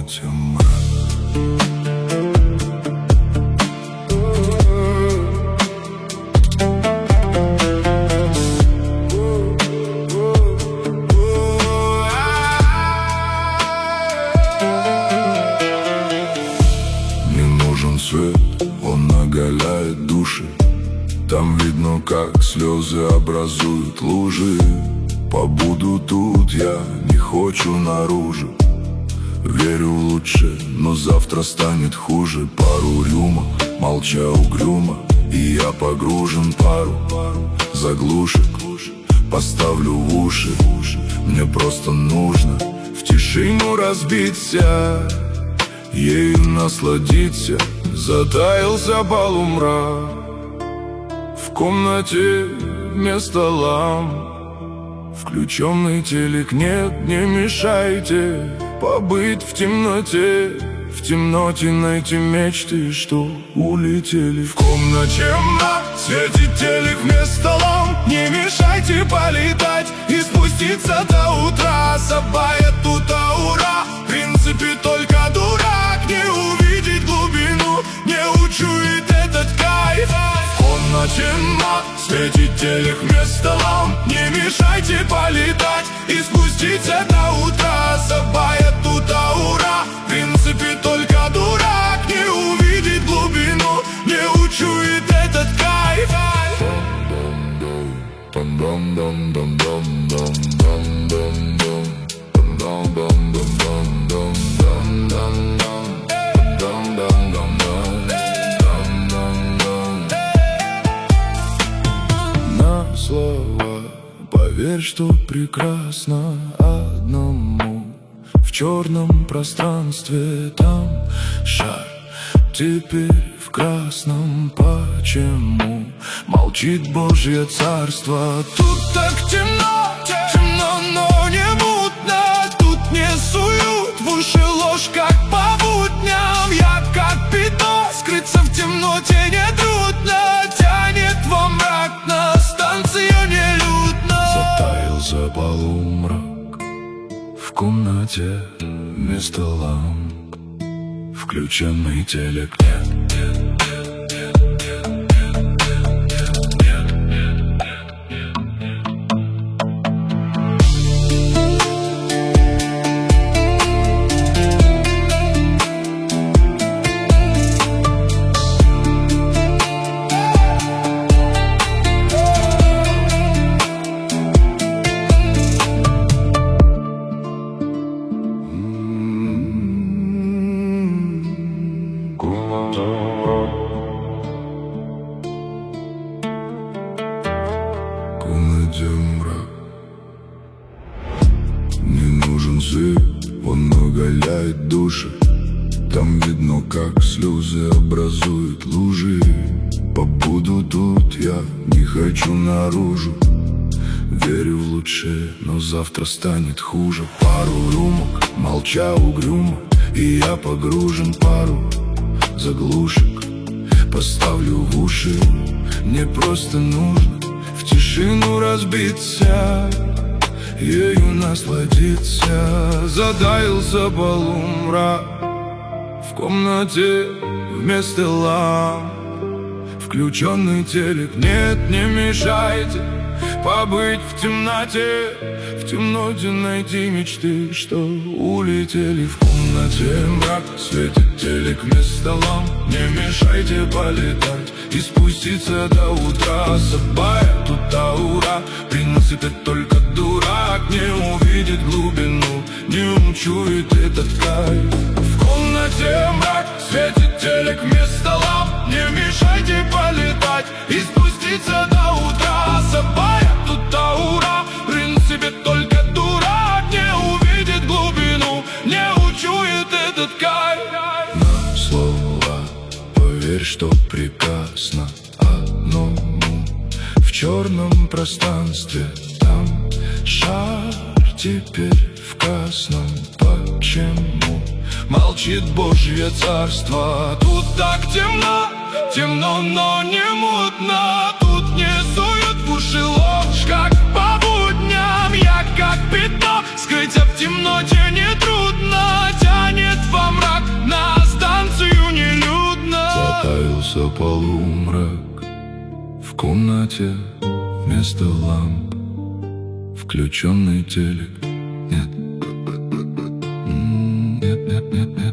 комнате мрак. Свет, он оголяет души. Там видно, как слезы образуют лужи. Побуду тут, я не хочу наружу. Верю в лучшее, но завтра станет хуже. Пару рюмок, молча угрюмо, и я погружен пару заглушек поставлю в уши. Мне просто нужно в тишину разбиться, ею насладиться. Затаился полумрак, в комнате вместо ламп включенный телек. Нет, не мешайте побыть в темноте найти мечты, что улетели. В комнате мрак, светит телек вместо ламп. Не мешайте полетать и спуститься до утра. Собая тут аура, в принципе только дурак не увидеть глубину, не учует этот кайф. В комнате мрак, светит телек вместо ламп. Не мешайте полетать и спуститься до утра. Собая тут аура, в принципе только дурак не увидеть глубину, не учует этот кайф. На слова поверь, что прекрасно одному. В черном пространстве там шар, теперь в красном. Почему молчит Божье царство? Тут так темно, темно, но не мутно. Тут не суют в уши ложь, как по будням. Я как пятно, скрыться в темноте нетрудно. Тянет во мрак, на станции нелюдно. Затаился полумрак, в комнате вместо ламп включенный телек. Комнате мрак, не нужен свет, он оголяет души. Там видно, как слезы образуют лужи. Побуду тут, я не хочу наружу. Верю в лучшее, но завтра станет хуже. Пару рюмок, молча угрюмо, и я погружен пару заглушек поставлю в уши. Мне просто нужно в тишину разбиться, ею насладиться. Затаился полумрак, в комнате вместо ламп включенный телек. Нет, не мешайте побыть в темноте найти мечты, что улетели. В комнате мрак, светит телек вместо ламп. Не мешайте полетать и спуститься до утра. Собая тут аура, принципит только дурак не увидит глубину, не учует этот кайф. В комнате мрак, светит телек вместо ламп. Не мешайте полетать и спуститься до утра. Собая тут аура, в принципе только дурак не увидит глубину, не учует этот кайф. На слова поверь, что прекрасно одному. В черном пространстве там шар, теперь в красном. Почему молчит Божье царство? Тут так темно, темно, но не мутно. Тут не суют в уши ложь, как по будням. Я как пятно, скрыться в темноте нетрудно. Тянет во полу мрак, в комнате вместо ламп включенный телек. Нет, нет, нет, нет.